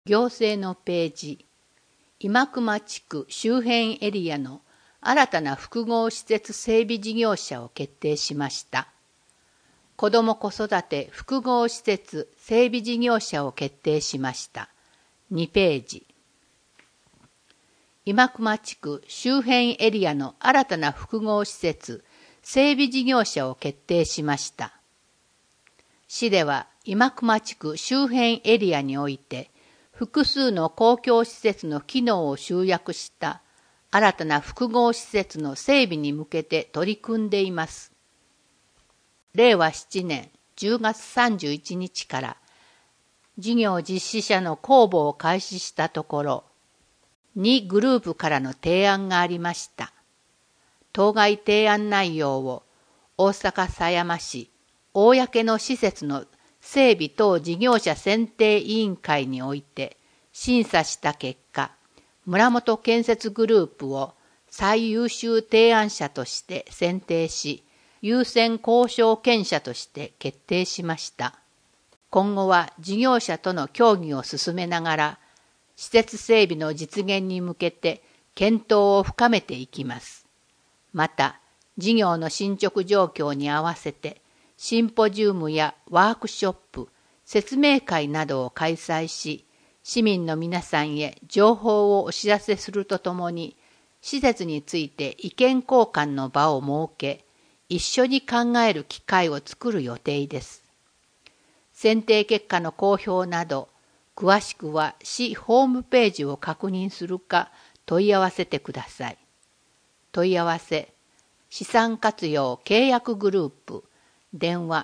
行政のページ、今熊地区周辺エリアの新たな複合施設整備事業者を決定しました。子ども子育て複合施設整備事業者を決定しました。2ページ。今熊地区周辺エリアの新たな複合施設整備事業者を決定しました。市では今熊地区周辺エリアにおいて複数の公共施設の機能を集約した新たな複合施設の整備に向けて取り組んでいます。令和7年10月31日から事業実施者の公募を開始したところ、2グループからの提案がありました。当該提案内容を大阪狭山市公の施設の整備等事業者選定委員会において審査した結果、村本建設グループを最優秀提案者として選定し、優先交渉権者として決定しました。今後は事業者との協議を進めながら、施設整備の実現に向けて検討を深めていきます。また、事業の進捗状況に合わせて、シンポジウムやワークショップ、説明会などを開催し、市民の皆さんへ情報をお知らせするとともに、施設について意見交換の場を設け、一緒に考える機会を作る予定です。選定結果の公表など、詳しくは市ホームページを確認するか問い合わせてください。問い合わせ、資産活用契約グループ、電話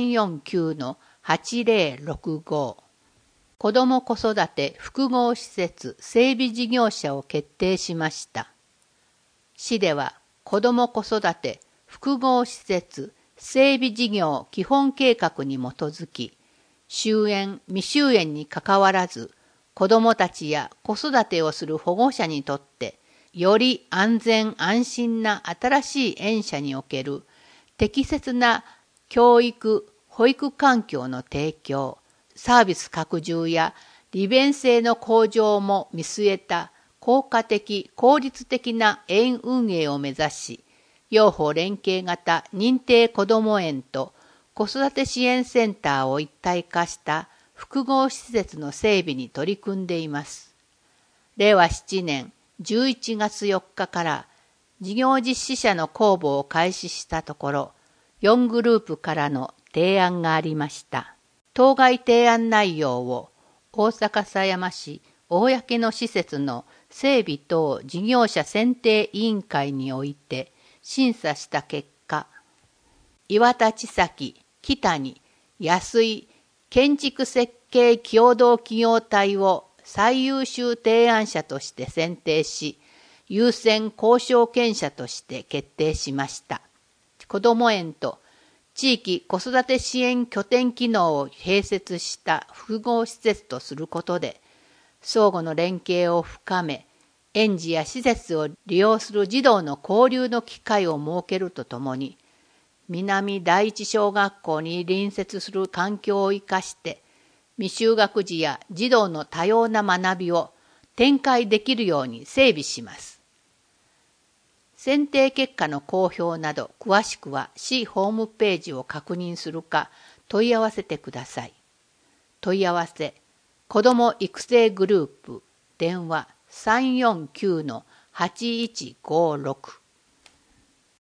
349-8065。子ども子育て複合施設整備事業者を決定しました。市では子ども子育て複合施設整備事業基本計画に基づき、終園未終園にかかわらず、子どもたちや子育てをする保護者にとって、より安全安心な新しい園舎における適切な教育・保育環境の提供、サービス拡充や利便性の向上も見据えた効果的・効率的な園運営を目指し、幼保連携型認定こども園と子育て支援センターを一体化した複合施設の整備に取り組んでいます。令和7年11月4日から事業実施者の公募を開始したところ、4グループからの提案がありました。当該提案内容を大阪狭山市公の施設の整備等事業者選定委員会において審査した結果、岩田千崎、北に安井建築設計共同企業体を最優秀提案者として選定し、優先交渉権者として決定しました。こども園と地域子育て支援拠点機能を併設した複合施設とすることで、相互の連携を深め、園児や施設を利用する児童の交流の機会を設けるとともに、南第一小学校に隣接する環境を生かして、未就学児や児童の多様な学びを展開できるように整備します。選定結果の公表など詳しくは市ホームページを確認するか問い合わせてください。問い合わせ、子ども育成グループ、電話349-8156